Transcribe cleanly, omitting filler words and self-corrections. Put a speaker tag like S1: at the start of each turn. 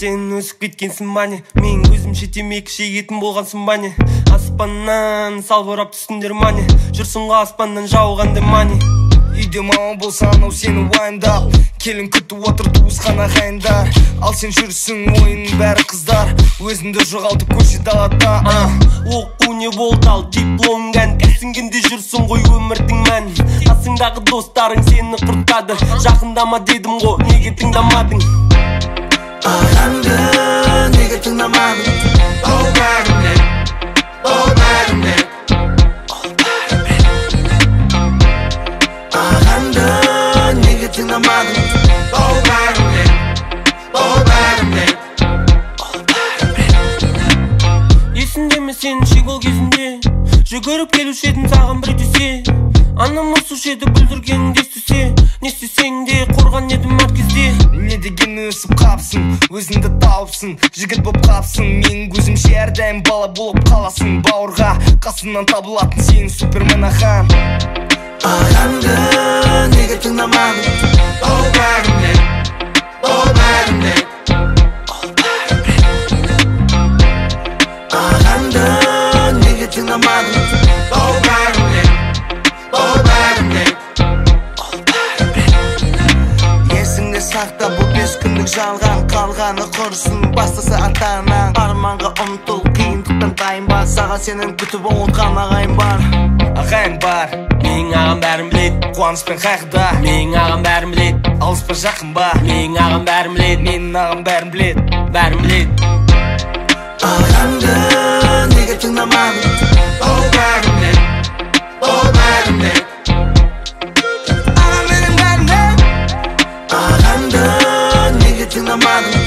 S1: Сен өсіп кеткенсің бане, мен көзімше темекі шегетін болғансың бане. Аспаннан салбырап түстіңдер мане, жүрсің ғой аспаннан жауғандай мане.
S2: Үйде мама болса анау сені уайымдап, келін күтіп отыр туысқан ағайындар. Ал сен жүрсің ойының бәрі қыздар, өзіңді жоғалтып көше далада.
S1: Оқу не болды ал дипломган, түсінгенде жүрсің ғой өмірдің мән. Қасыңдағы достарың сені құртады, жақындама дедім ғой, неге тыңдамадың?
S2: Ағаңды неге тыңдамадың? Ол бәріне, ол бәріне, ол бәріне. Ағаңды неге тыңдамадың? Ол бәріне, ол бәріне, ол бәріне.
S1: Есіңде ме сенің шегол кезінде, жүгіріп келуші едің саған бір десе. Анам ұрсушы еді бүлдіргенін естісе, не істесең де қорған едім әр кезде.
S2: Не деген өсіп қапсың, өзіңді тауыпсың, жігіт боп қапсың. Менің көзімше әрдайым бала болып қаласың, бауырға қасымнан табылатын сенің супермен ағаң. Ағаңды неге тыңдамадың? Ол бәріне, ол бәріне, ол бәріне. Ағаңды неге тыңдамадың? Ол бәріне, ол бәріне, ол бәріне. Есіңде сақта бұл 5 күндік жалған, қалғаны құрсын, бастысы ата-анаң. Арманға ұмтыл, қиындықтан тайынба, саған сенің күтіп ұмытқан ағайын бар. Ағайын бар,
S1: Менің ағам бәрін білет,
S2: қуаныш пен қайғыда.
S1: менің ағам бәрін білет,
S2: Алыс па жақын ба,
S1: менің ағам бәрін білет,
S2: менің ағам бәрін білет.
S1: бәрін білет.
S2: Ағаңды неге тыңдамадың? Ол бәріне, ол бәріне, ағам менің бәріне. Ағаңды неге тыңдамадың?